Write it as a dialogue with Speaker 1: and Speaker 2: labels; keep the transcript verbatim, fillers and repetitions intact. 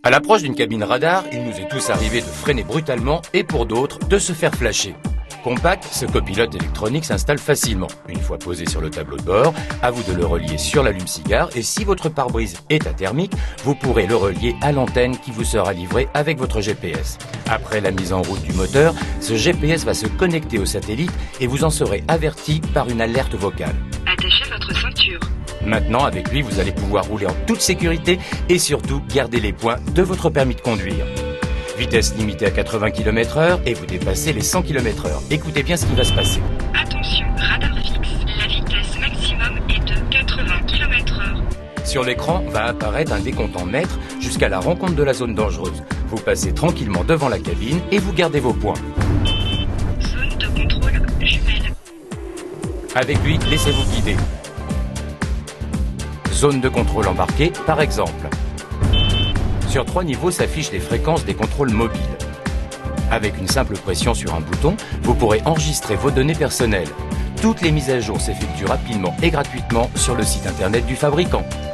Speaker 1: À l'approche d'une cabine radar, il nous est tous arrivé de freiner brutalement et pour d'autres, de se faire flasher. Compact, ce copilote électronique s'installe facilement. Une fois posé sur le tableau de bord, à vous de le relier sur l'allume-cigare et si votre pare-brise est athermique, vous pourrez le relier à l'antenne qui vous sera livrée avec votre G P S. Après la mise en route du moteur, ce G P S va se connecter au satellite et vous en serez averti par une alerte vocale.
Speaker 2: Attachez votre ceinture.
Speaker 1: Maintenant, avec lui, vous allez pouvoir rouler en toute sécurité et surtout garder les points de votre permis de conduire. Vitesse limitée à quatre-vingts kilomètres heure et vous dépassez les cent kilomètres heure. Écoutez bien ce qui va se passer.
Speaker 2: Attention, radar fixe. La vitesse maximum est de quatre-vingts kilomètres heure.
Speaker 1: Sur l'écran va apparaître un décompte en mètres jusqu'à la rencontre de la zone dangereuse. Vous passez tranquillement devant la cabine et vous gardez vos points.
Speaker 2: Zone de contrôle jumelle.
Speaker 1: Avec lui, laissez-vous guider. Zone de contrôle embarquée, par exemple. Sur trois niveaux s'affichent les fréquences des contrôles mobiles. Avec une simple pression sur un bouton, vous pourrez enregistrer vos données personnelles. Toutes les mises à jour s'effectuent rapidement et gratuitement sur le site internet du fabricant.